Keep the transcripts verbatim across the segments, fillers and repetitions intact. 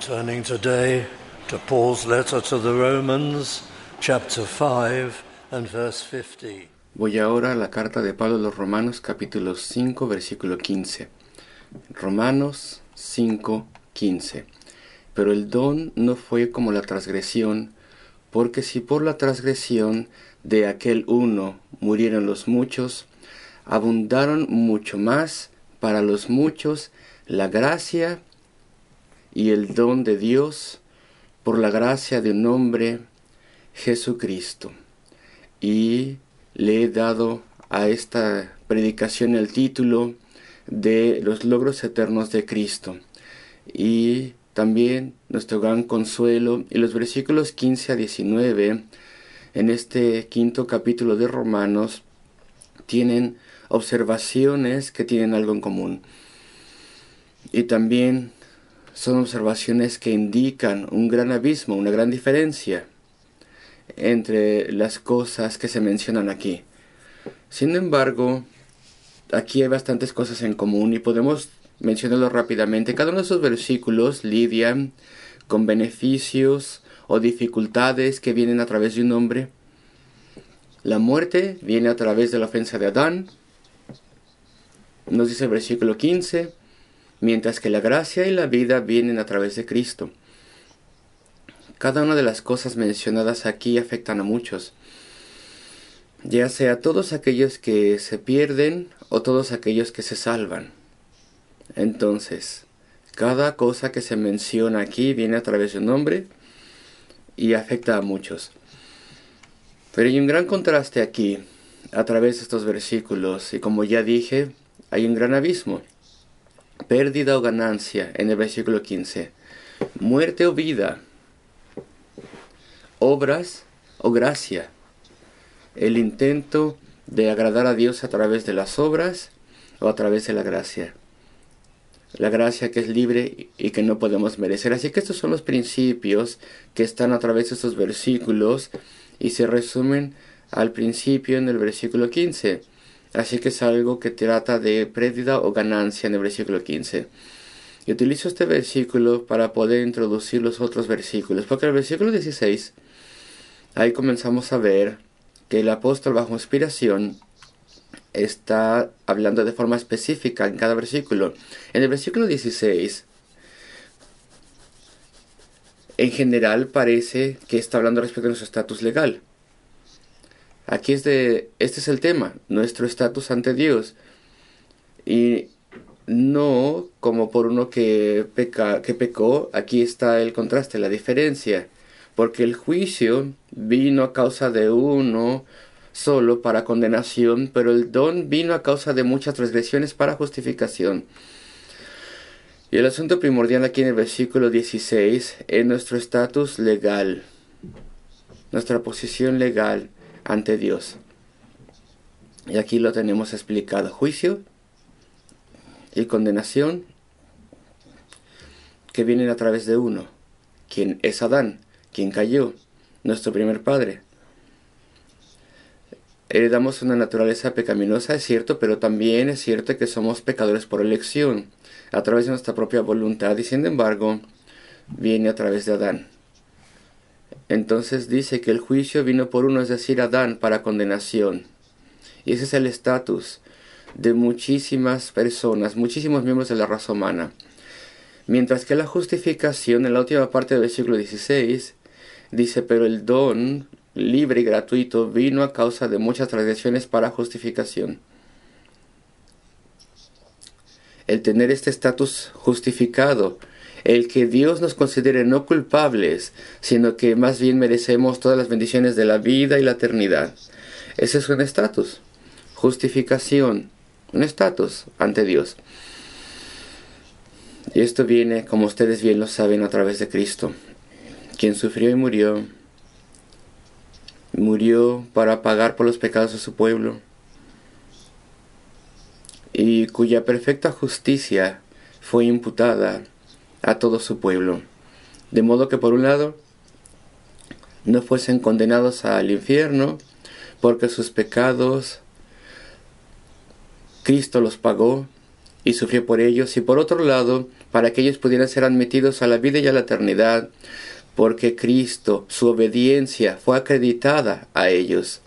Turning today to Paul's letter to the Romans, chapter five and verse fifty. Voy ahora a la carta de Pablo a los Romanos, capítulo cinco, versículo quince. Romanos cinco, quince. Pero el don no fue como la transgresión, porque si por la transgresión de aquel uno murieron los muchos, abundaron mucho más para los muchos la gracia y el don de Dios por la gracia de un hombre, Jesucristo. Y le he dado a esta predicación el título de los logros eternos de Cristo. Y también nuestro gran consuelo, y los versículos quince a diecinueve en este quinto capítulo de Romanos tienen observaciones que tienen algo en común. Y también son observaciones que indican un gran abismo, una gran diferencia entre las cosas que se mencionan aquí. Sin embargo, aquí hay bastantes cosas en común y podemos mencionarlo rápidamente. Cada uno de esos versículos lidia con beneficios o dificultades que vienen a través de un hombre. La muerte viene a través de la ofensa de Adán, nos dice el versículo quince, mientras que la gracia y la vida vienen a través de Cristo. Cada una de las cosas mencionadas aquí afectan a muchos, ya sea todos aquellos que se pierden o todos aquellos que se salvan. Entonces, cada cosa que se menciona aquí viene a través de un hombre y afecta a muchos. Pero hay un gran contraste aquí a través de estos versículos, y como ya dije, hay un gran abismo. Pérdida o ganancia en el versículo quince. Muerte o vida. Obras o gracia. El intento de agradar a Dios a través de las obras o a través de la gracia. La gracia que es libre y que no podemos merecer. Así que estos son los principios que están a través de estos versículos y se resumen al principio en el versículo quince. Así que es algo que trata de pérdida o ganancia en el versículo quince. Y utilizo este versículo para poder introducir los otros versículos. Porque en el versículo dieciséis, ahí comenzamos a ver que el apóstol bajo inspiración está hablando de forma específica en cada versículo. En el versículo dieciséis, en general parece que está hablando respecto a nuestro estatus legal. Aquí es de, este es el tema, nuestro estatus ante Dios. Y no como por uno que, peca, que pecó, aquí está el contraste, la diferencia. Porque el juicio vino a causa de uno solo para condenación, pero el don vino a causa de muchas transgresiones para justificación. Y el asunto primordial aquí en el versículo dieciséis es nuestro estatus legal, nuestra posición legal ante Dios. Y aquí lo tenemos explicado. Juicio y condenación que vienen a través de uno, quien es Adán, quien cayó, nuestro primer padre. Heredamos una naturaleza pecaminosa, es cierto, pero también es cierto que somos pecadores por elección, a través de nuestra propia voluntad, y sin embargo, viene a través de Adán. Entonces dice que el juicio vino por uno, es decir, Adán, para condenación. Y ese es el estatus de muchísimas personas, muchísimos miembros de la raza humana. Mientras que la justificación, en la última parte del versículo dieciséis, dice, pero el don libre y gratuito vino a causa de muchas transgresiones para justificación. El tener este estatus justificado, el que Dios nos considere no culpables, sino que más bien merecemos todas las bendiciones de la vida y la eternidad. Ese es un estatus, justificación, un estatus ante Dios. Y esto viene, como ustedes bien lo saben, a través de Cristo, quien sufrió y murió, murió para pagar por los pecados de su pueblo, y cuya perfecta justicia fue imputada a todo su pueblo, de modo que por un lado no fuesen condenados al infierno, porque sus pecados Cristo los pagó y sufrió por ellos, y por otro lado, para que ellos pudieran ser admitidos a la vida y a la eternidad, porque Cristo, su obediencia, fue acreditada a ellos.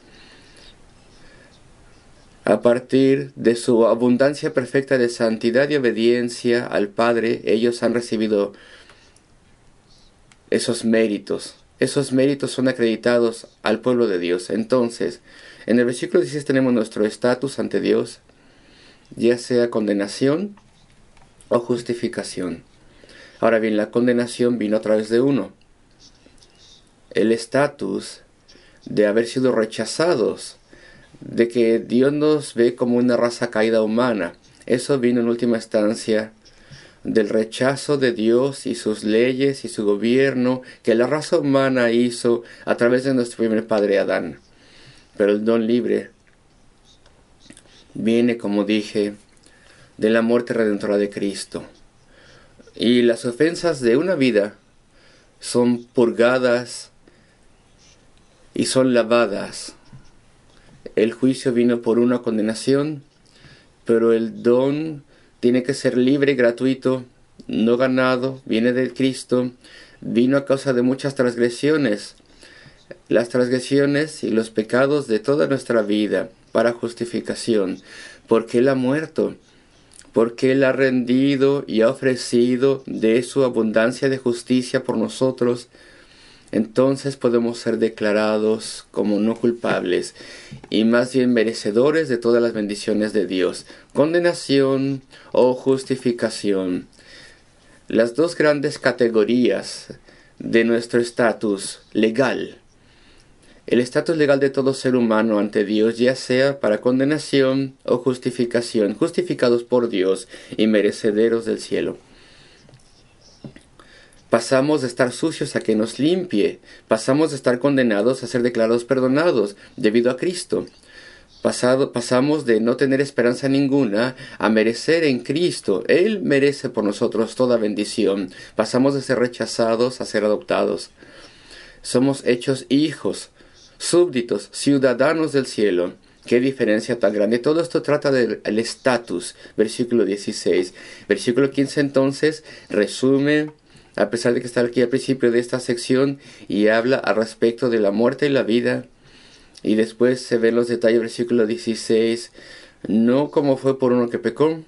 A partir de su abundancia perfecta de santidad y obediencia al Padre, ellos han recibido esos méritos. Esos méritos son acreditados al pueblo de Dios. Entonces, en el versículo dieciséis tenemos nuestro estatus ante Dios, ya sea condenación o justificación. Ahora bien, la condenación vino a través de uno. El estatus de haber sido rechazados, de que Dios nos ve como una raza caída humana. Eso vino en última instancia del rechazo de Dios y sus leyes y su gobierno que la raza humana hizo a través de nuestro primer padre Adán. Pero el don libre viene, como dije, de la muerte redentora de Cristo. Y las ofensas de una vida son purgadas y son lavadas. El juicio vino por una condenación, pero el don tiene que ser libre y gratuito, no ganado, viene de Cristo, vino a causa de muchas transgresiones, las transgresiones y los pecados de toda nuestra vida para justificación, porque Él ha muerto, porque Él ha rendido y ha ofrecido de su abundancia de justicia por nosotros. Entonces podemos ser declarados como no culpables y más bien merecedores de todas las bendiciones de Dios. Condenación o justificación. Las dos grandes categorías de nuestro estatus legal. El estatus legal de todo ser humano ante Dios, ya sea para condenación o justificación, justificados por Dios y merecederos del cielo. Pasamos de estar sucios a que nos limpie. Pasamos de estar condenados a ser declarados perdonados debido a Cristo. Pasado, pasamos de no tener esperanza ninguna a merecer en Cristo. Él merece por nosotros toda bendición. Pasamos de ser rechazados a ser adoptados. Somos hechos hijos, súbditos, ciudadanos del cielo. ¡Qué diferencia tan grande! Todo esto trata del estatus. Versículo dieciséis. Versículo quince entonces resume, a pesar de que está aquí al principio de esta sección, y habla al respecto de la muerte y la vida. Y después se ven los detalles, versículo dieciséis, no como fue por uno que pecó,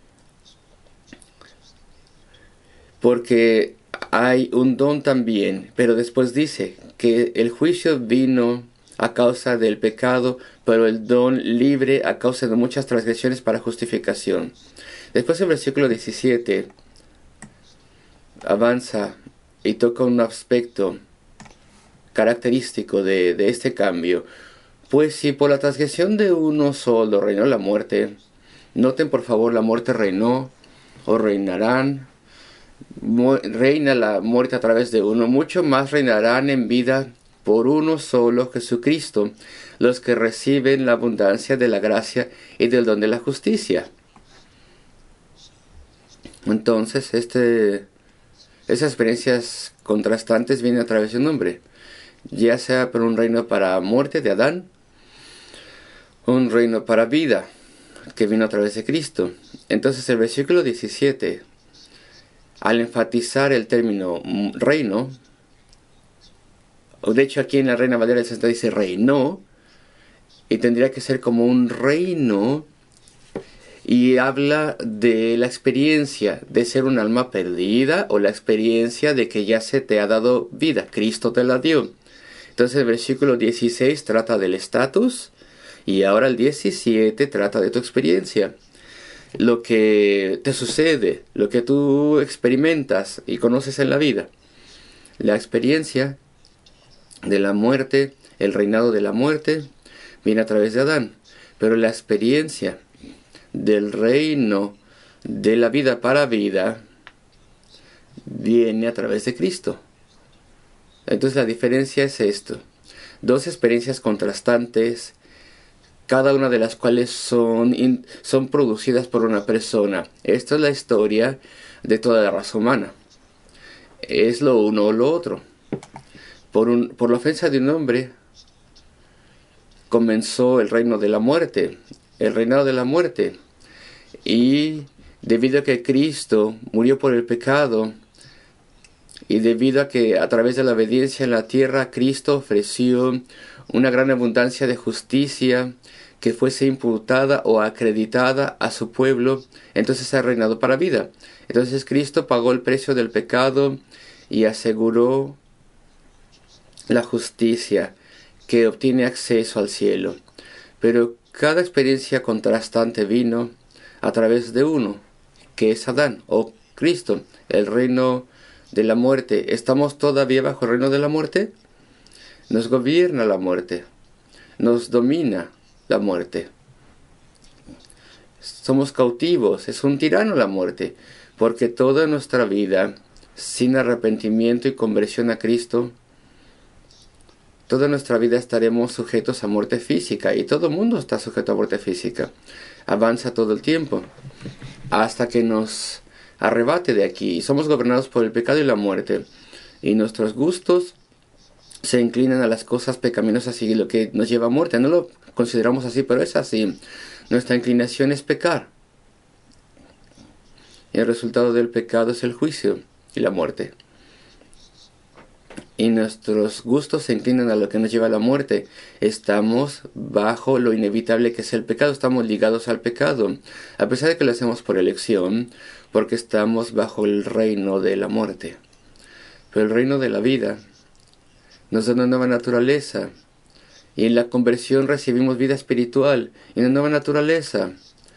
porque hay un don también, pero después dice que el juicio vino a causa del pecado, pero el don libre a causa de muchas transgresiones para justificación. Después el versículo diecisiete avanza y toca un aspecto característico de, de este cambio. Pues si por la transgresión de uno solo reinó la muerte, noten por favor, la muerte reinó o reinarán, mu reina la muerte a través de uno, mucho más reinarán en vida por uno solo, Jesucristo, los que reciben la abundancia de la gracia y del don de la justicia. Entonces, este esas experiencias contrastantes vienen a través de un hombre, ya sea por un reino para muerte de Adán, un reino para vida, que vino a través de Cristo. Entonces el versículo diecisiete, al enfatizar el término reino, de hecho aquí en la Reina Valera del sesenta dice reinó, y tendría que ser como un reino, y habla de la experiencia de ser un alma perdida o la experiencia de que ya se te ha dado vida, Cristo te la dio. Entonces el versículo dieciséis trata del estatus y ahora el diecisiete trata de tu experiencia. Lo que te sucede, lo que tú experimentas y conoces en la vida. La experiencia de la muerte, el reinado de la muerte, viene a través de Adán. Pero la experiencia del reino de la vida para vida viene a través de Cristo. Entonces la diferencia es esto. Dos experiencias contrastantes, cada una de las cuales son, in, son producidas por una persona. Esta es la historia de toda la raza humana. Es lo uno o lo otro. Por, un, por la ofensa de un hombre comenzó el reino de la muerte, el reinado de la muerte. Y debido a que Cristo murió por el pecado y debido a que a través de la obediencia en la tierra Cristo ofreció una gran abundancia de justicia que fuese imputada o acreditada a su pueblo, entonces ha reinado para vida. Entonces Cristo pagó el precio del pecado y aseguró la justicia que obtiene acceso al cielo. Pero cada experiencia contrastante vino a través de uno, que es Adán o Cristo, el reino de la muerte. ¿Estamos todavía bajo el reino de la muerte? Nos gobierna la muerte, nos domina la muerte. Somos cautivos, es un tirano la muerte, porque toda nuestra vida, sin arrepentimiento y conversión a Cristo, toda nuestra vida estaremos sujetos a muerte física, y todo el mundo está sujeto a muerte física. Avanza todo el tiempo, hasta que nos arrebate de aquí, y somos gobernados por el pecado y la muerte, y nuestros gustos se inclinan a las cosas pecaminosas y lo que nos lleva a muerte. No lo consideramos así, pero es así. Nuestra inclinación es pecar. Y el resultado del pecado es el juicio y la muerte. Y nuestros gustos se inclinan a lo que nos lleva a la muerte. Estamos bajo lo inevitable que es el pecado. Estamos ligados al pecado. A pesar de que lo hacemos por elección, porque estamos bajo el reino de la muerte. Pero el reino de la vida nos da una nueva naturaleza, y en la conversión recibimos vida espiritual y una nueva naturaleza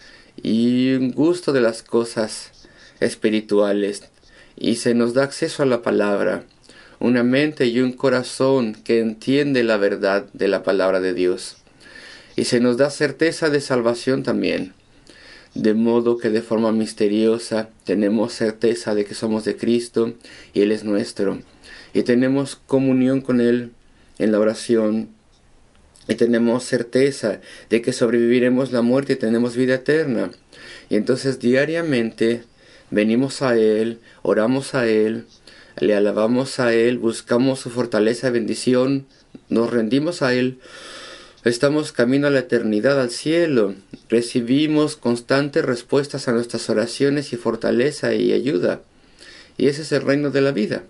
y un gusto de las cosas espirituales, y se nos da acceso a la palabra, una mente y un corazón que entiende la verdad de la palabra de Dios, y se nos da certeza de salvación también, de modo que de forma misteriosa tenemos certeza de que somos de Cristo y Él es nuestro. Y tenemos comunión con Él en la oración. Y tenemos certeza de que sobreviviremos la muerte y tenemos vida eterna. Y entonces diariamente venimos a Él, oramos a Él, le alabamos a Él, buscamos su fortaleza y bendición, nos rendimos a Él. Estamos camino a la eternidad, al cielo. Recibimos constantes respuestas a nuestras oraciones y fortaleza y ayuda. Y ese es el reino de la vida.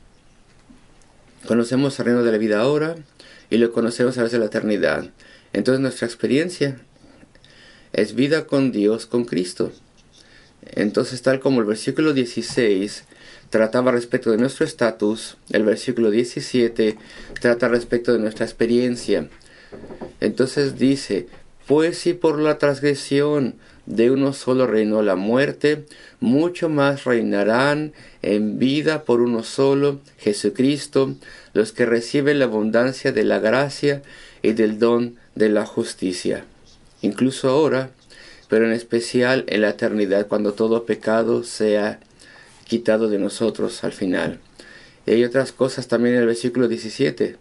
Conocemos el reino de la vida ahora y lo conocemos a través de la eternidad. Entonces nuestra experiencia es vida con Dios, con Cristo. Entonces, tal como el versículo dieciséis trataba respecto de nuestro estatus, el versículo diecisiete trata respecto de nuestra experiencia. Entonces dice: pues si por la transgresión de uno solo reinó la muerte, mucho más reinarán en vida por uno solo, Jesucristo, los que reciben la abundancia de la gracia y del don de la justicia. Incluso ahora, pero en especial en la eternidad, cuando todo pecado sea quitado de nosotros al final. Y hay otras cosas también en el versículo diecisiete.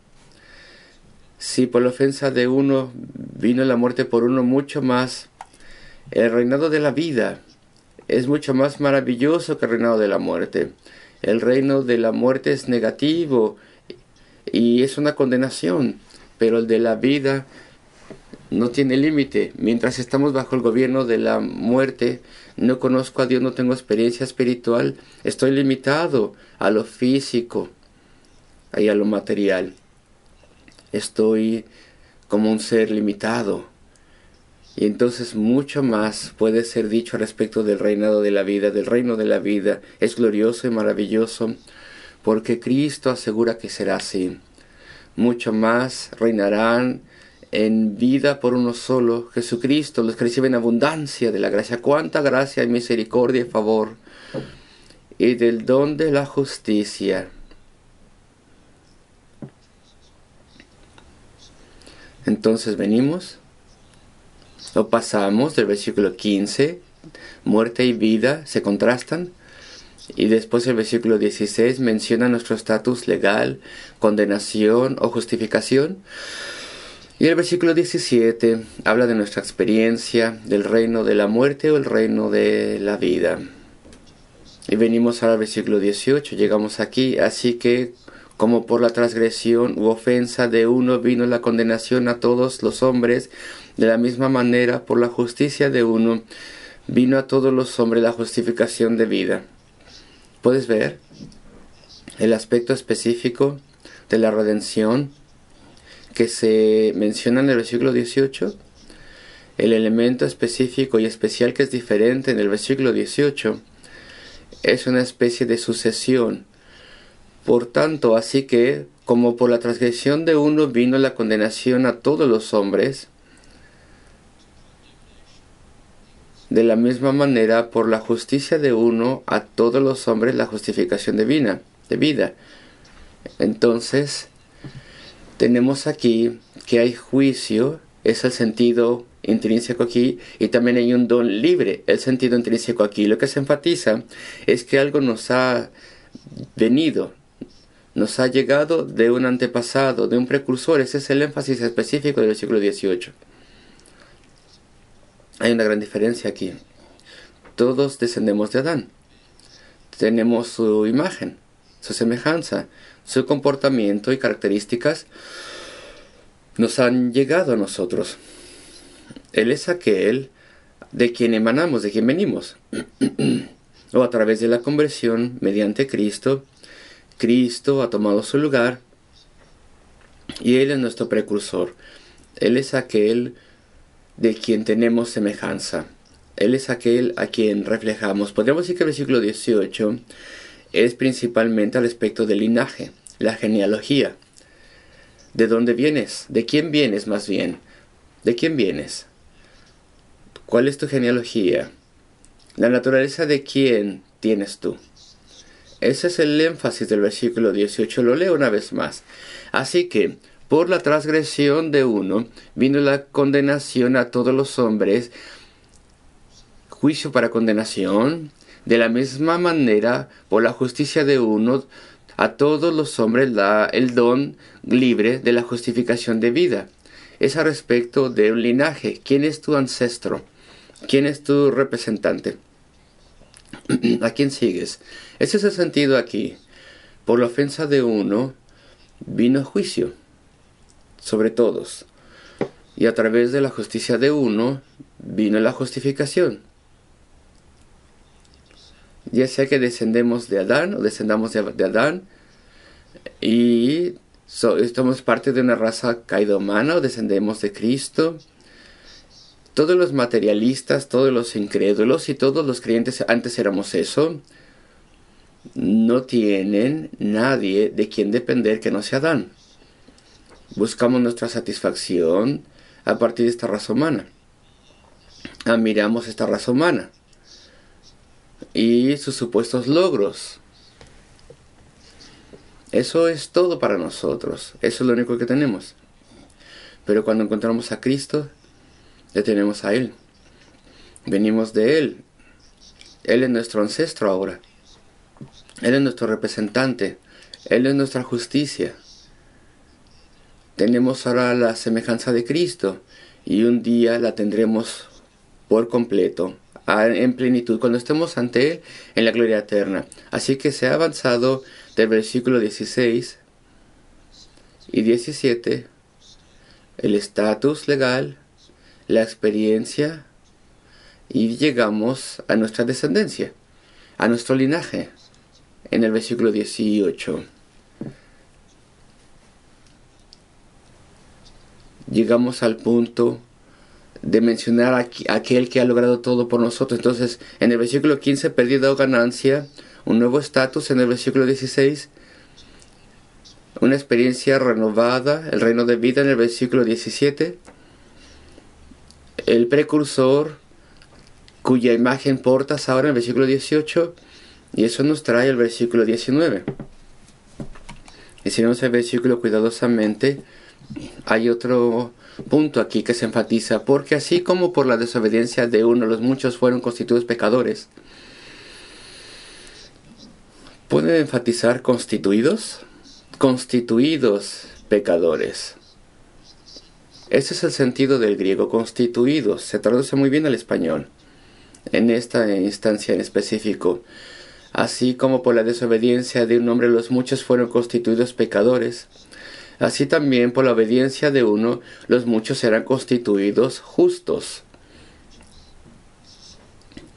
Si por la ofensa de uno vino la muerte por uno, mucho más el reinado de la vida es mucho más maravilloso que el reinado de la muerte. El reino de la muerte es negativo y es una condenación, pero el de la vida no tiene límite. Mientras estamos bajo el gobierno de la muerte, no conozco a Dios, no tengo experiencia espiritual, estoy limitado a lo físico y a lo material. Estoy como un ser limitado. Y entonces mucho más puede ser dicho respecto del reinado de la vida, del reino de la vida. Es glorioso y maravilloso porque Cristo asegura que será así. Mucho más reinarán en vida por uno solo, Jesucristo, los que reciben abundancia de la gracia. Cuánta gracia y misericordia y favor, y del don de la justicia. Entonces venimos o pasamos del versículo quince, muerte y vida se contrastan, y después el versículo dieciséis menciona nuestro estatus legal, condenación o justificación. Y el versículo diecisiete habla de nuestra experiencia del reino de la muerte o el reino de la vida. Y venimos ahora al versículo dieciocho, llegamos aquí. Así que, como por la transgresión u ofensa de uno vino la condenación a todos los hombres, de la misma manera por la justicia de uno vino a todos los hombres la justificación de vida. ¿Puedes ver el aspecto específico de la redención que se menciona en el versículo dieciocho? El elemento específico y especial que es diferente en el versículo dieciocho es una especie de sucesión. Por tanto, así que, como por la transgresión de uno vino la condenación a todos los hombres, de la misma manera, por la justicia de uno a todos los hombres la justificación de vida. De vida. Entonces, tenemos aquí que hay juicio, es el sentido intrínseco aquí, y también hay un don libre, el sentido intrínseco aquí. Lo que se enfatiza es que algo nos ha venido, nos ha llegado de un antepasado, de un precursor. Ese es el énfasis específico del versículo dieciocho. Hay una gran diferencia aquí. Todos descendemos de Adán. Tenemos su imagen, su semejanza, su comportamiento y características nos han llegado a nosotros. Él es aquel de quien emanamos, de quien venimos. O a través de la conversión mediante Cristo, Cristo ha tomado su lugar y Él es nuestro precursor. Él es aquel de quien tenemos semejanza. Él es aquel a quien reflejamos. Podríamos decir que el versículo dieciocho es principalmente al respecto del linaje, la genealogía. ¿De dónde vienes? ¿De quién vienes más bien? ¿De quién vienes? ¿Cuál es tu genealogía? La naturaleza de quién tienes tú. Ese es el énfasis del versículo dieciocho. Lo leo una vez más. Así que, por la transgresión de uno, vino la condenación a todos los hombres, juicio para condenación. De la misma manera, por la justicia de uno, a todos los hombres da el don libre de la justificación de vida. Es a respecto de un linaje. ¿Quién es tu ancestro? ¿Quién es tu representante? ¿A quién sigues? Ese es el sentido aquí. Por la ofensa de uno, vino juicio sobre todos. Y a través de la justicia de uno, vino la justificación. Ya sea que descendemos de Adán o descendamos de, de Adán y so, somos parte de una raza caída humana o descendemos de Cristo. Todos los materialistas, todos los incrédulos y todos los creyentes, antes éramos eso, no tienen nadie de quien depender que no sea Adán. Buscamos nuestra satisfacción a partir de esta raza humana. Admiramos esta raza humana y sus supuestos logros. Eso es todo para nosotros. Eso es lo único que tenemos. Pero cuando encontramos a Cristo, le tenemos a Él. Venimos de Él. Él es nuestro ancestro ahora. Él es nuestro representante. Él es nuestra justicia. Tenemos ahora la semejanza de Cristo y un día la tendremos por completo, en plenitud, cuando estemos ante Él en la gloria eterna. Así que se ha avanzado del versículo dieciséis y diecisiete, el estatus legal, la experiencia, y llegamos a nuestra descendencia, a nuestro linaje, en el versículo dieciocho. Llegamos al punto de mencionar a aquel que ha logrado todo por nosotros. Entonces, en el versículo quince, pérdida o ganancia, un nuevo estatus. En el versículo dieciséis, una experiencia renovada, el reino de vida. En el versículo diecisiete, el precursor cuya imagen portas ahora en el versículo dieciocho, y eso nos trae el versículo diecinueve. Y si vemos el versículo cuidadosamente, hay otro punto aquí que se enfatiza, porque así como por la desobediencia de uno los muchos fueron constituidos pecadores. ¿Puede enfatizar constituidos? Constituidos pecadores. Ese es el sentido del griego, constituidos. Se traduce muy bien al español, en esta instancia en específico. Así como por la desobediencia de un hombre los muchos fueron constituidos pecadores, así también por la obediencia de uno los muchos serán constituidos justos.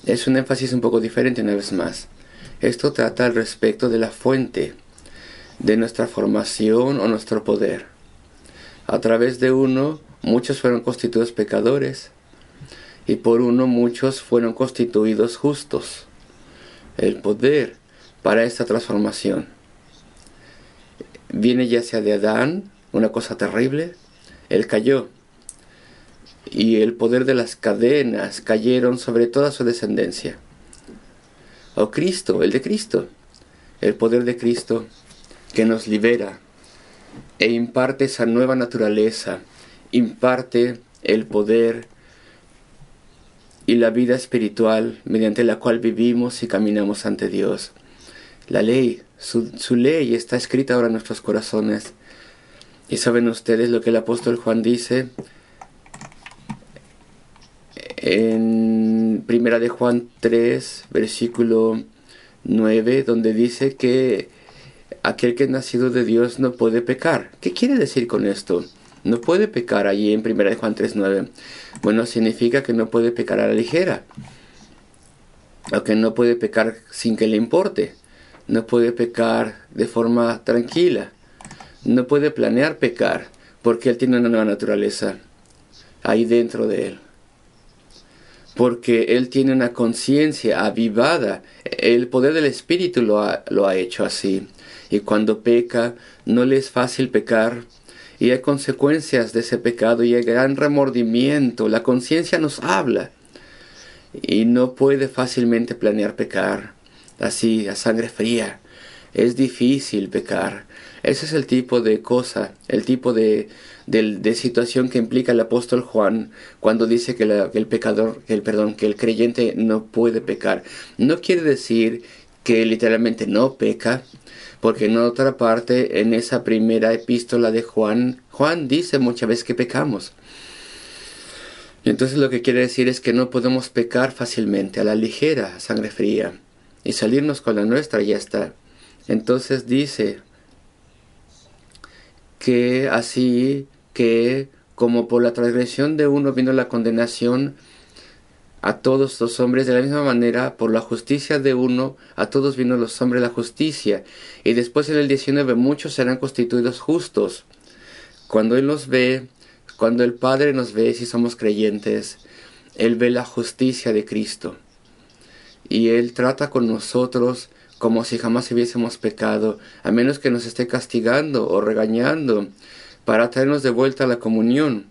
es un énfasis un poco diferente una vez más. Esto trata al respecto de la fuente de nuestra formación o nuestro poder. A través de uno, muchos fueron constituidos pecadores, y por uno muchos fueron constituidos justos. El poder para esta transformación viene ya sea de Adán, una cosa terrible. Él cayó, y el poder de las cadenas cayeron sobre toda su descendencia. O Cristo, el de Cristo, el poder de Cristo que nos libera e imparte esa nueva naturaleza, imparte el poder y la vida espiritual mediante la cual vivimos y caminamos ante Dios. La ley, su, su ley está escrita ahora en nuestros corazones. Y saben ustedes lo que el apóstol Juan dice en Primera de Juan tres, versículo nueve, donde dice que aquel que es nacido de Dios no puede pecar. ¿Qué quiere decir con esto? No puede pecar allí en Primera de Juan tres, nueve. Bueno, significa que no puede pecar a la ligera, o que no puede pecar sin que le importe, no puede pecar de forma tranquila, no puede planear pecar, porque él tiene una nueva naturaleza ahí dentro de él. Porque él tiene una conciencia avivada. El poder del Espíritu lo ha, lo ha hecho así. Y cuando peca, no le es fácil pecar. Y hay consecuencias de ese pecado y hay gran remordimiento. La conciencia nos habla. Y no puede fácilmente planear pecar. Así, a sangre fría. Es difícil pecar. Ese es el tipo de cosa, el tipo de, de, de situación que implica el apóstol Juan cuando dice que, la, que el pecador, que el perdón, que el creyente no puede pecar. No quiere decir que literalmente no peca, porque en otra parte, en esa primera epístola de Juan, Juan dice muchas veces que pecamos. Y entonces lo que quiere decir es que no podemos pecar fácilmente, a la ligera, a sangre fría, y salirnos con la nuestra y ya está. Entonces dice que así que como por la transgresión de uno vino la condenación a todos los hombres, de la misma manera por la justicia de uno a todos vino los hombres la justicia. Y después en el diecinueve muchos serán constituidos justos. Cuando Él nos ve, cuando el Padre nos ve, si somos creyentes, Él ve la justicia de Cristo. Y Él trata con nosotros como si jamás hubiésemos pecado, a menos que nos esté castigando o regañando para traernos de vuelta a la comunión.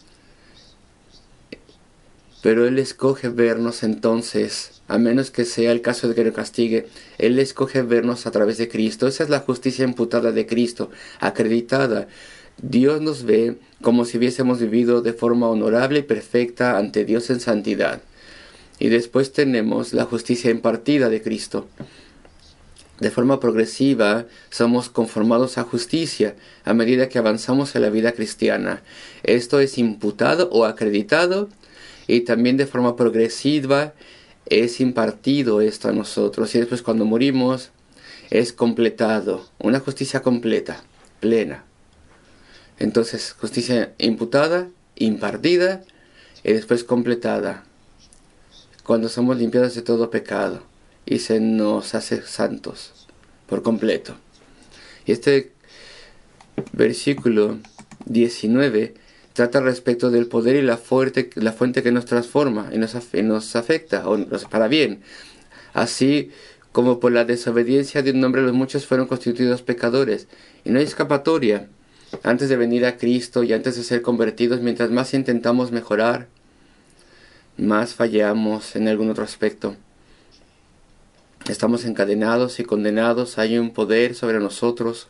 Pero Él escoge vernos entonces, a menos que sea el caso de que nos castigue, Él escoge vernos a través de Cristo. Esa es la justicia imputada de Cristo, acreditada. Dios nos ve como si hubiésemos vivido de forma honorable y perfecta ante Dios en santidad. Y después tenemos la justicia impartida de Cristo. De forma progresiva somos conformados a justicia a medida que avanzamos en la vida cristiana. Esto es imputado o acreditado y también de forma progresiva es impartido esto a nosotros. Y después cuando morimos es completado, una justicia completa, plena. Entonces justicia imputada, impartida y después completada. Cuando somos limpiados de todo pecado y se nos hace santos por completo. Y este versículo diecinueve trata respecto del poder y la fuente, la fuente que nos transforma y nos, y nos afecta o nos, para bien. Así como por la desobediencia de un hombre los muchos fueron constituidos pecadores. Y no hay escapatoria. Antes de venir a Cristo y antes de ser convertidos, mientras más intentamos mejorar, más fallamos en algún otro aspecto. Estamos encadenados y condenados, hay un poder sobre nosotros.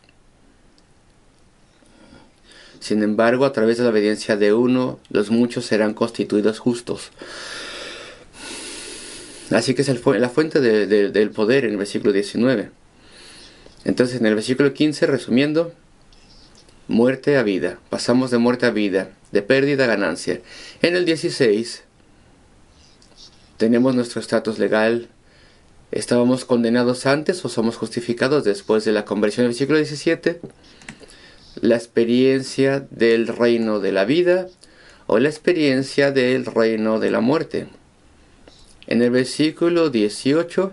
Sin embargo, a través de la obediencia de uno, los muchos serán constituidos justos. Así que es el fu- la fuente de, de, del poder en el versículo diecinueve. Entonces, en el versículo quince, resumiendo, muerte a vida. Pasamos de muerte a vida, de pérdida a ganancia. En el dieciséis, tenemos nuestro estatus legal. ¿Estábamos condenados antes o somos justificados después de la conversión? En el versículo diecisiete, la experiencia del reino de la vida o la experiencia del reino de la muerte. En el versículo dieciocho,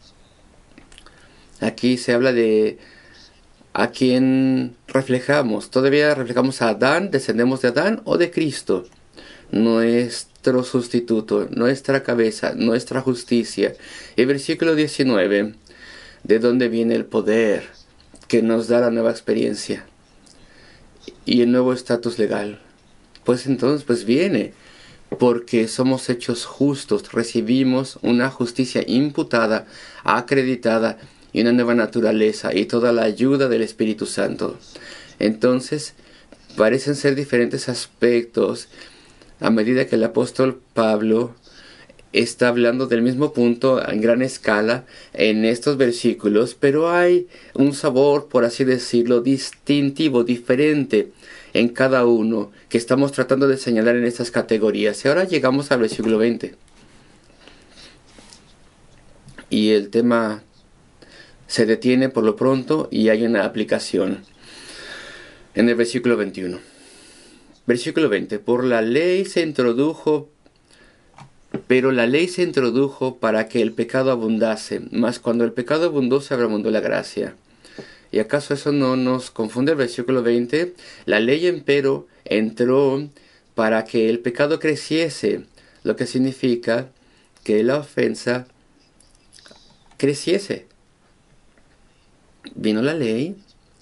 aquí se habla de a quién reflejamos. Todavía reflejamos a Adán, descendemos de Adán o de Cristo, nuestro sustituto, nuestra cabeza, nuestra justicia. El versículo diecinueve, ¿de dónde viene el poder que nos da la nueva experiencia y el nuevo estatus legal? Pues entonces, pues viene porque somos hechos justos, recibimos una justicia imputada, acreditada y una nueva naturaleza y toda la ayuda del Espíritu Santo. Entonces, parecen ser diferentes aspectos a medida que el apóstol Pablo está hablando del mismo punto en gran escala en estos versículos, pero hay un sabor, por así decirlo, distintivo, diferente en cada uno que estamos tratando de señalar en estas categorías. Y ahora llegamos al versículo veinte. Y el tema se detiene por lo pronto y hay una aplicación en el versículo veintiuno. Versículo veinte. Por la ley se introdujo, pero la ley se introdujo para que el pecado abundase, mas cuando el pecado abundó, se abundó la gracia. ¿Y acaso eso no nos confunde el versículo veinte? La ley, empero, entró para que el pecado creciese, lo que significa que la ofensa creciese. Vino la ley,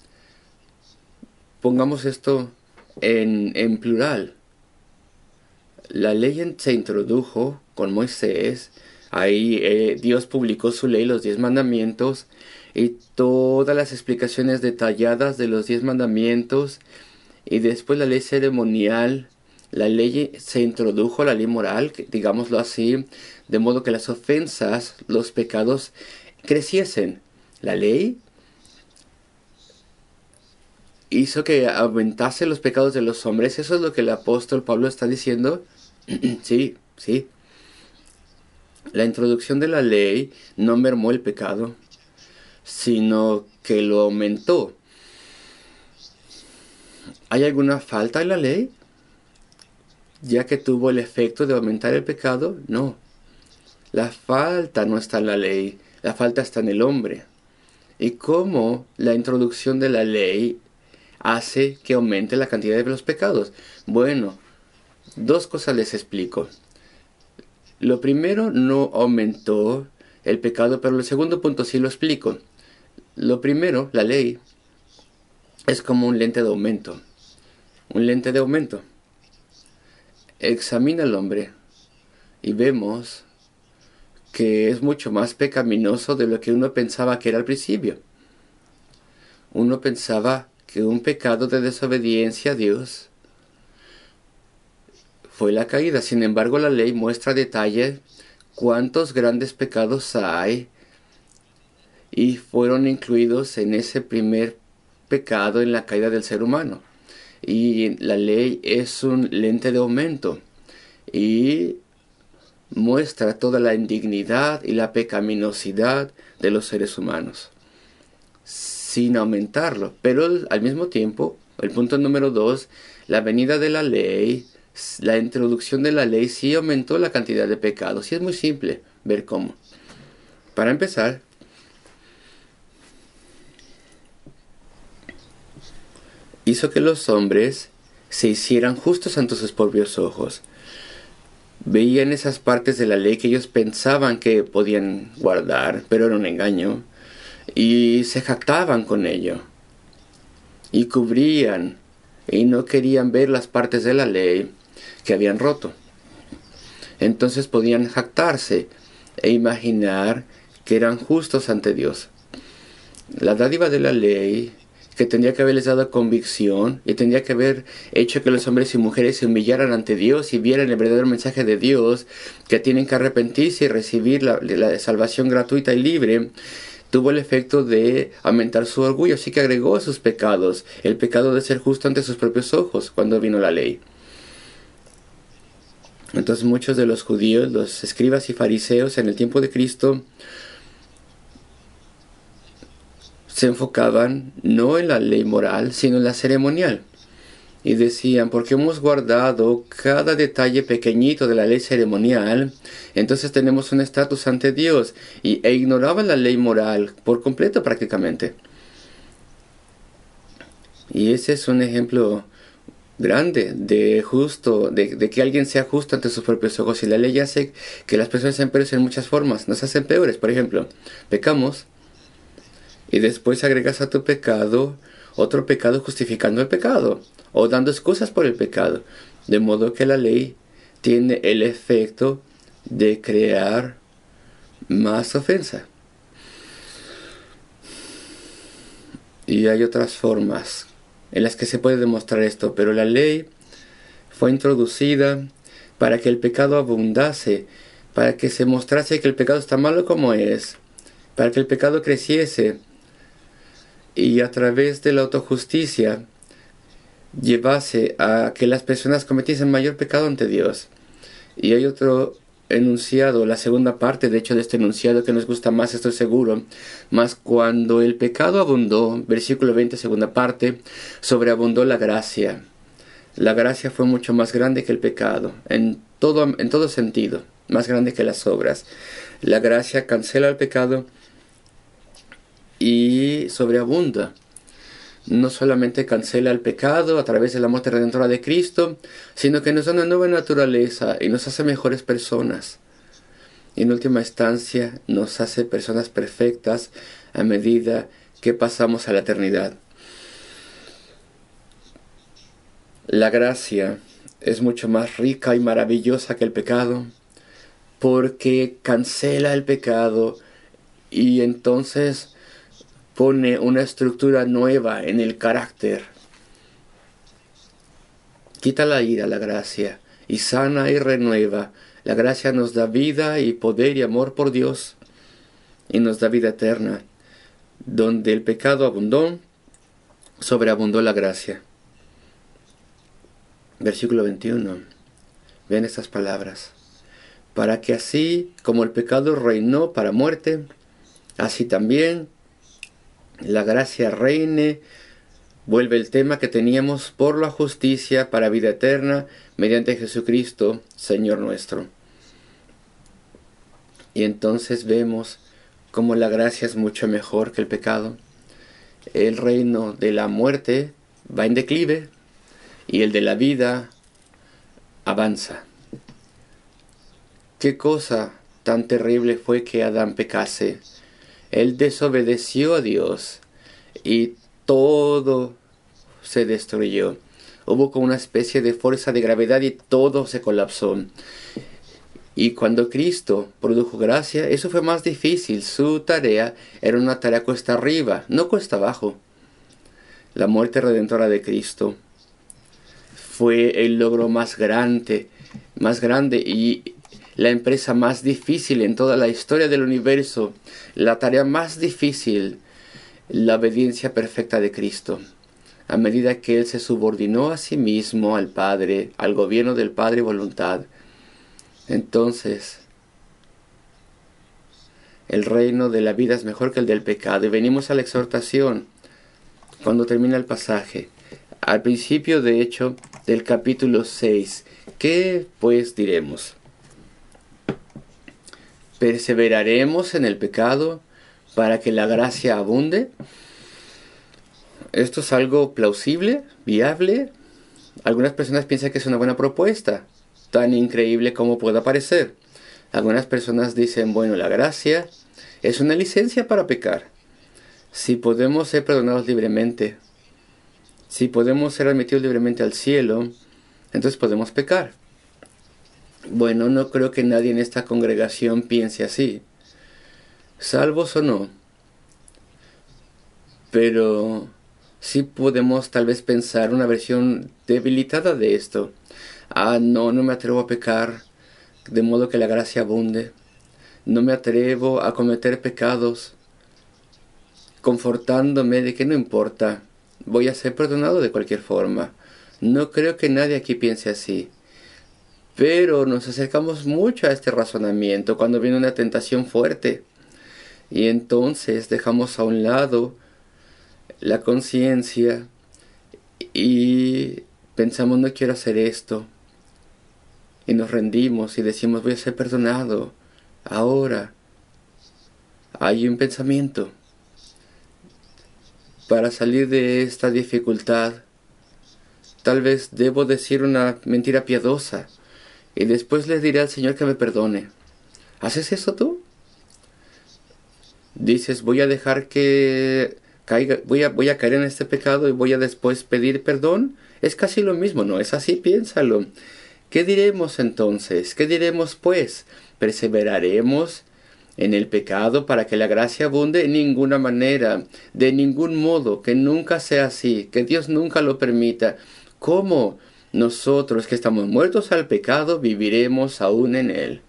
pongamos esto en, en plural. La ley se introdujo con Moisés, ahí eh, Dios publicó su ley, los diez mandamientos, y todas las explicaciones detalladas de los diez mandamientos, y después la ley ceremonial. La ley se introdujo, la ley moral, digámoslo así, de modo que las ofensas, los pecados creciesen. La ley hizo que aumentase los pecados de los hombres. Eso es lo que el apóstol Pablo está diciendo. Sí, sí. La introducción de la ley no mermó el pecado, sino que lo aumentó. ¿Hay alguna falta en la ley, ya que tuvo el efecto de aumentar el pecado? No. La falta no está en la ley, la falta está en el hombre. ¿Y cómo la introducción de la ley hace que aumente la cantidad de los pecados? Bueno, dos cosas les explico. Lo primero, no aumentó el pecado, pero el segundo punto sí lo explico. Lo primero, la ley, es como un lente de aumento. Un lente de aumento. Examina al hombre y vemos que es mucho más pecaminoso de lo que uno pensaba que era al principio. Uno pensaba que un pecado de desobediencia a Dios fue la caída. Sin embargo, la ley muestra a detalle cuántos grandes pecados hay y fueron incluidos en ese primer pecado, en la caída del ser humano. Y la ley es un lente de aumento y muestra toda la indignidad y la pecaminosidad de los seres humanos, sin aumentarlo. Pero al mismo tiempo, el punto número dos, la venida de la ley, la introducción de la ley sí aumentó la cantidad de pecados. Y es muy simple ver cómo. Para empezar, hizo que los hombres se hicieran justos ante sus propios ojos. Veían esas partes de la ley que ellos pensaban que podían guardar, pero era un engaño, y se jactaban con ello, y cubrían, y no querían ver las partes de la ley que habían roto. Entonces podían jactarse e imaginar que eran justos ante Dios. La dádiva de la ley, que tendría que haberles dado convicción y tendría que haber hecho que los hombres y mujeres se humillaran ante Dios y vieran el verdadero mensaje de Dios, que tienen que arrepentirse y recibir la, la salvación gratuita y libre, tuvo el efecto de aumentar su orgullo, así que agregó a sus pecados el pecado de ser justo ante sus propios ojos cuando vino la ley. Entonces muchos de los judíos, los escribas y fariseos en el tiempo de Cristo, se enfocaban no en la ley moral, sino en la ceremonial. y decían, porque hemos guardado cada detalle pequeñito de la ley ceremonial, entonces tenemos un estatus ante Dios, y, e ignoraban la ley moral por completo prácticamente. Y ese es un ejemplo grande de justo, de, de que alguien sea justo ante sus propios ojos. Y la ley hace que las personas sean peores en muchas formas, nos hacen peores. Por ejemplo, pecamos y después agregas a tu pecado otro pecado justificando el pecado o dando excusas por el pecado, de modo que la ley tiene el efecto de crear más ofensa. Y hay otras formas en las que se puede demostrar esto, pero la ley fue introducida para que el pecado abundase, para que se mostrase que el pecado está malo como es, para que el pecado creciese y a través de la autojusticia llevase a que las personas cometiesen mayor pecado ante Dios. Y hay otro enunciado, la segunda parte de hecho de este enunciado que nos gusta más, estoy seguro. Mas cuando el pecado abundó, versículo veinte, segunda parte, sobreabundó la gracia. La gracia fue mucho más grande que el pecado, en todo, en todo sentido, más grande que las obras. La gracia cancela el pecado y sobreabunda. No solamente cancela el pecado a través de la muerte redentora de Cristo, sino que nos da una nueva naturaleza y nos hace mejores personas. Y en última instancia nos hace personas perfectas a medida que pasamos a la eternidad. La gracia es mucho más rica y maravillosa que el pecado, porque cancela el pecado y entonces pone una estructura nueva en el carácter. Quita la ira, la gracia, y sana y renueva. La gracia nos da vida y poder y amor por Dios, y nos da vida eterna. Donde el pecado abundó, sobreabundó la gracia. Versículo veintiuno. Vean estas palabras. Para que así como el pecado reinó para muerte, así también la gracia reine. Vuelve el tema que teníamos por la justicia para vida eterna mediante Jesucristo, Señor nuestro. Y entonces vemos cómo la gracia es mucho mejor que el pecado. El reino de la muerte va en declive y el de la vida avanza. ¿Qué cosa tan terrible fue que Adán pecase? Él desobedeció a Dios y todo se destruyó. Hubo como una especie de fuerza de gravedad y todo se colapsó. Y cuando Cristo produjo gracia, eso fue más difícil. Su tarea era una tarea cuesta arriba, no cuesta abajo. La muerte redentora de Cristo fue el logro más grande, más grande y la empresa más difícil en toda la historia del universo. La tarea más difícil, la obediencia perfecta de Cristo. A medida que Él se subordinó a sí mismo, al Padre, al gobierno del Padre y voluntad, entonces el reino de la vida es mejor que el del pecado. Y venimos a la exhortación cuando termina el pasaje. Al principio, de hecho, del capítulo seis. ¿Qué pues diremos? ¿Perseveraremos en el pecado para que la gracia abunde? ¿Esto es algo plausible, viable? Algunas personas piensan que es una buena propuesta, tan increíble como pueda parecer. Algunas personas dicen, bueno, la gracia es una licencia para pecar. Si podemos ser perdonados libremente, si podemos ser admitidos libremente al cielo, entonces podemos pecar. Bueno, no creo que nadie en esta congregación piense así, salvos o no. Pero sí podemos tal vez pensar una versión debilitada de esto. Ah, no, no me atrevo a pecar, de modo que la gracia abunde. No me atrevo a cometer pecados, confortándome de que no importa, voy a ser perdonado de cualquier forma. No creo que nadie aquí piense así. Pero nos acercamos mucho a este razonamiento cuando viene una tentación fuerte. Y entonces dejamos a un lado la conciencia y pensamos no quiero hacer esto, y nos rendimos y decimos voy a ser perdonado. Ahora hay un pensamiento para salir de esta dificultad. Tal vez debo decir una mentira piadosa y después le diré al Señor que me perdone. ¿Haces eso tú? Dices voy a dejar que caiga, voy a, voy a caer en este pecado y voy a después pedir perdón. Es casi lo mismo, ¿no es así? Piénsalo. ¿Qué diremos entonces? ¿Qué diremos pues? ¿Perseveraremos en el pecado para que la gracia abunde? En ninguna manera, de ningún modo, que nunca sea así, que Dios nunca lo permita. ¿Cómo nosotros que estamos muertos al pecado viviremos aún en él?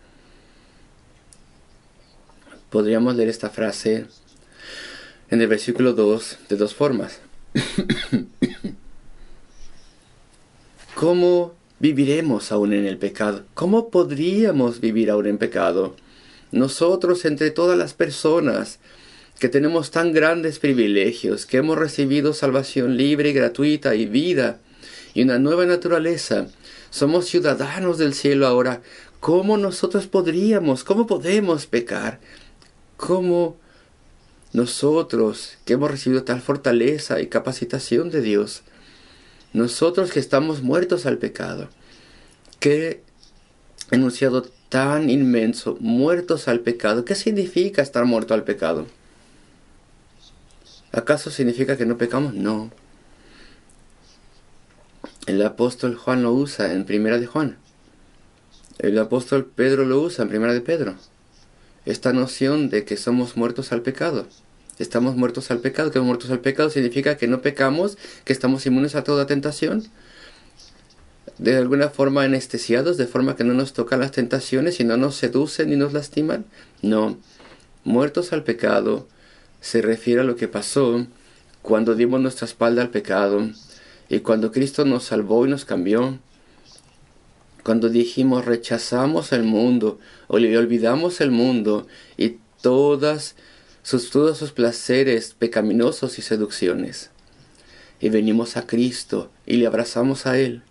Podríamos leer esta frase en el versículo dos de dos formas. ¿Cómo viviremos aún en el pecado? ¿Cómo podríamos vivir aún en pecado? Nosotros, entre todas las personas que tenemos tan grandes privilegios, que hemos recibido salvación libre y gratuita y vida y una nueva naturaleza, somos ciudadanos del cielo ahora. ¿Cómo nosotros podríamos, cómo podemos pecar? ¿Cómo nosotros, que hemos recibido tal fortaleza y capacitación de Dios, nosotros que estamos muertos al pecado, qué enunciado tan inmenso, muertos al pecado? ¿Qué significa estar muerto al pecado? ¿Acaso significa que no pecamos? No. El apóstol Juan lo usa en Primera de Juan. El apóstol Pedro lo usa en Primera de Pedro. Esta noción de que somos muertos al pecado. Estamos muertos al pecado. Que muertos al pecado significa que no pecamos, que estamos inmunes a toda tentación. De alguna forma anestesiados, de forma que no nos tocan las tentaciones y no nos seducen ni nos lastiman. No. Muertos al pecado se refiere a lo que pasó cuando dimos nuestra espalda al pecado y cuando Cristo nos salvó y nos cambió. Cuando dijimos rechazamos el mundo o le olvidamos el mundo y todas sus, todos sus placeres pecaminosos y seducciones. Y venimos a Cristo y le abrazamos a Él.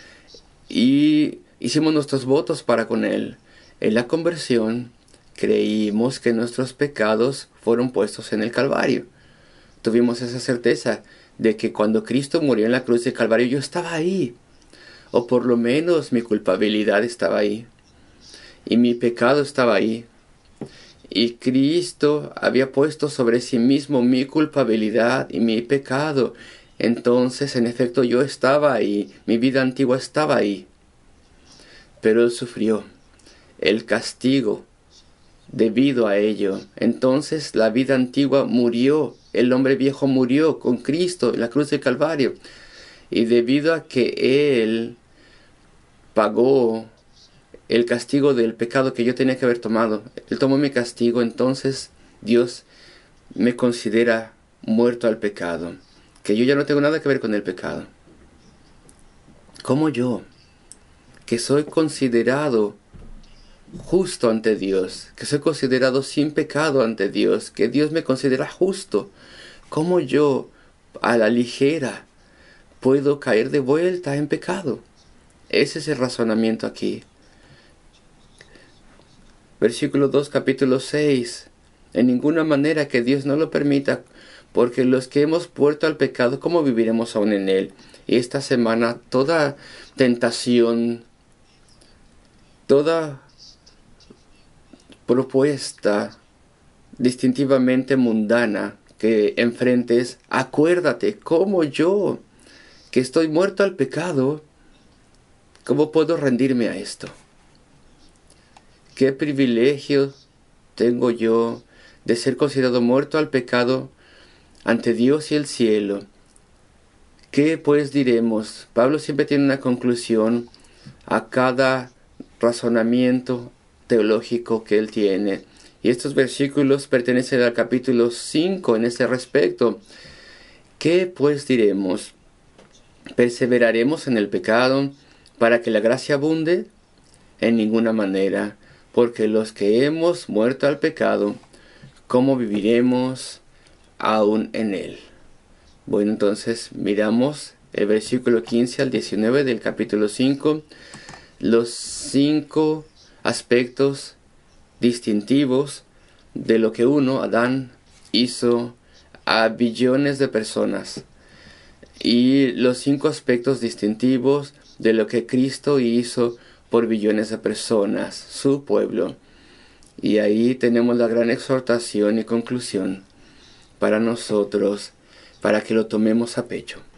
Y hicimos nuestros votos para con Él. En la conversión creímos que nuestros pecados fueron puestos en el Calvario. Tuvimos esa certeza de que cuando Cristo murió en la cruz del Calvario yo estaba ahí. O por lo menos mi culpabilidad estaba ahí. Y mi pecado estaba ahí. Y Cristo había puesto sobre sí mismo mi culpabilidad y mi pecado. Entonces, en efecto, yo estaba ahí. Mi vida antigua estaba ahí. Pero Él sufrió el castigo debido a ello. Entonces, la vida antigua murió. El hombre viejo murió con Cristo en la cruz del Calvario. Y debido a que Él pagó el castigo del pecado que yo tenía que haber tomado, Él tomó mi castigo, entonces Dios me considera muerto al pecado, que yo ya no tengo nada que ver con el pecado. ¿Cómo yo, que soy considerado justo ante Dios, que soy considerado sin pecado ante Dios, que Dios me considera justo, cómo yo a la ligera puedo caer de vuelta en pecado? Ese es el razonamiento aquí. Versículo dos, capítulo seis. En ninguna manera, que Dios no lo permita, porque los que hemos vuelto al pecado, ¿cómo viviremos aún en él? Y esta semana toda tentación, toda propuesta distintivamente mundana que enfrentes, acuérdate, como yo, que estoy muerto al pecado, ¿cómo puedo rendirme a esto? ¿Qué privilegio tengo yo de ser considerado muerto al pecado ante Dios y el cielo? ¿Qué pues diremos? Pablo siempre tiene una conclusión a cada razonamiento teológico que él tiene. Y estos versículos pertenecen al capítulo cinco en ese respecto. ¿Qué pues diremos? ¿Perseveraremos en el pecado para que la gracia abunde? En ninguna manera, porque los que hemos muerto al pecado, ¿cómo viviremos aún en él? Bueno, entonces miramos el versículo quince al diecinueve del capítulo cinco, los cinco aspectos distintivos de lo que uno, Adán, hizo a billones de personas, y los cinco aspectos distintivos de lo que Cristo hizo por billones de personas, su pueblo. Y ahí tenemos la gran exhortación y conclusión para nosotros, para que lo tomemos a pecho.